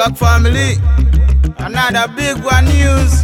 Black family, another big one news.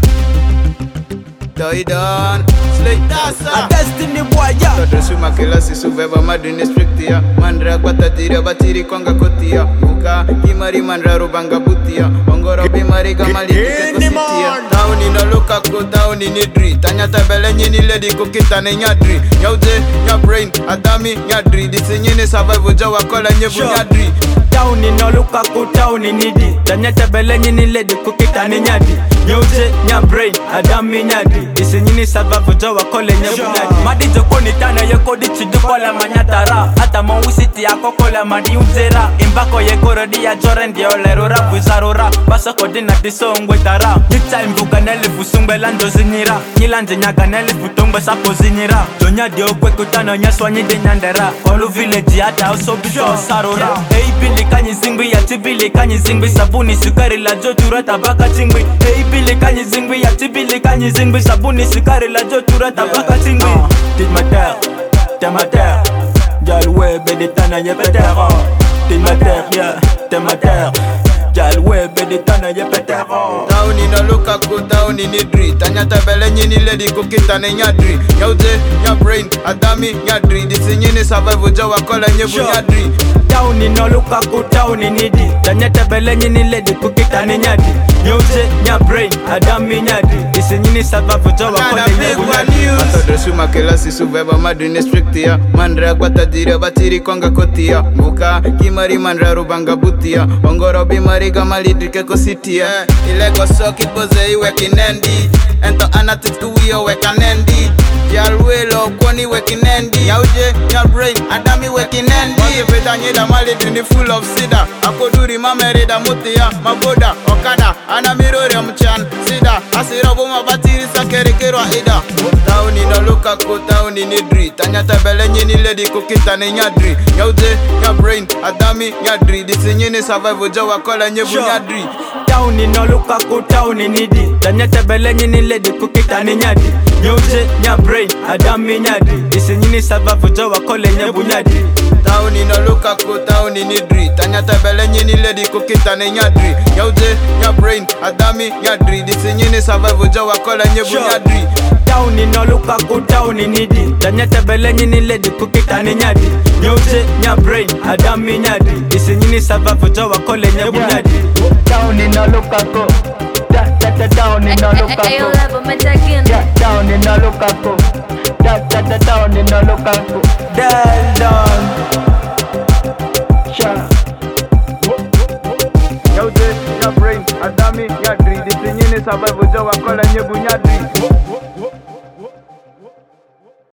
Doidon, Slay Tasa, a destiny boy, yeah. Totosuma kilasi suveva madini strictia. Mandra batatira batiri kwanga kotia. Muka kimari mandra rubanga butia. Ongoro bimari kamali dikekositia. Tauni no lukaku, tauni ni dri. Tanya tabele nyini lady kukita ne nyadri. Nyauze, nya brain, adami nyadri. Disi nyini survive jawa kola nyebu nyadri. Tauni no lukaku, tauni ni di. Tanya tabele nyini lady kukita ne nyadri. Nyauze, nya brain, adami nyadri. Disi nyini survive jawa kola nyebu nyadri. Madi joko ni tana yeko di chidukola manyatara. Ata mawusiti yako kola madi unzera. Imbako yeko rodi ya jorendi olerora buzarora. Basa kodina diso ngwetara. Nita imvuga neli fusungwe lando zinyira. Nyilanje nyaga neli futungwe sapo zinyira. Tonya di okwe kutano nyaswa nyidi nyandera. Kolu village hata oso bisho sarora. Hey bili kanyi zingwi ya tibili kanyi zingwi. Sabuni sukari la jotura tabaka chingwi. Hey bili kanyi zingwi ya tibili kanyi zingwi. Sabuni sukari la jotura tabaka chingwi. Tit ma terre, Jalwe bedetana ye petero. Tit ma terre, yeah, t'es ma terre. Jalwe bedetana ye petero. Tauni no lukaku, tauni ni dri. Tanya tabele nyini lady kukita ne nyadri. Nyauze, nya brain, adami nyadri. Disi nyini survive jawa kola nyebu nyadri. Tauni no lukaku, tauni ni di. Tanya tabele nyini lady kukita ne nyadri. Nyauze, nya brain, adami nyadri. Disi nyini survive jawa kola nyebu nyadri. Totosuma kilasi suveva madini strictia. Mandra batatira batiri kwanga kotia. Muka kimari mandra rubanga butia. Ongoro bimari kamali dikekositia. Ilego soki pose iwe kinendi. Ento anatics kuwiyo we kanendi. Jalwelo kwani we kinendi. Yauje, nya brain, adami we kinendi. Wazipeta nyida mali dini full of sida. Akoduri mamerida mutia. Maboda, okada, anamirori mchan. Sida, asirobu mabatiri sakerikirwa ida. Tauni no lukaku, tauni ni dri. Tanya tabele nyini lady kukita ne nyadri. Yauje, nya brain, adami nyadri. Disi nyini survive jawa kola nyebu nyadri. Tauni no lukaku, tauni ni di. Tanya tabele nyini lady kukita ne nyadri. Nyauze, nya brain, adami nyadri. Disi nyini survive jawa kola nyebu nyadri. Tauni no lukaku, tauni ni dri. Tanya tabele nyini lady kukita ne nyadri. Nyauze, nya brain, adami nyadri. Disi nyini survive jawa kola nyebu nyadri. Tauni no lukaku, tauni ni di. Tanya tabele nyini lady kukita ne nyadri. Nyauze, nya brain, adami nyadri. Disi nyini survive jawa kola nyebu nyadri. Tauni no lukaku, tauni no lukaku. Tauni no lukaku, tauni no lukaku. Deldon. Nyauze, nya brain, adami nyadri. Disi nyini survive jawa kola nyebu nyadri.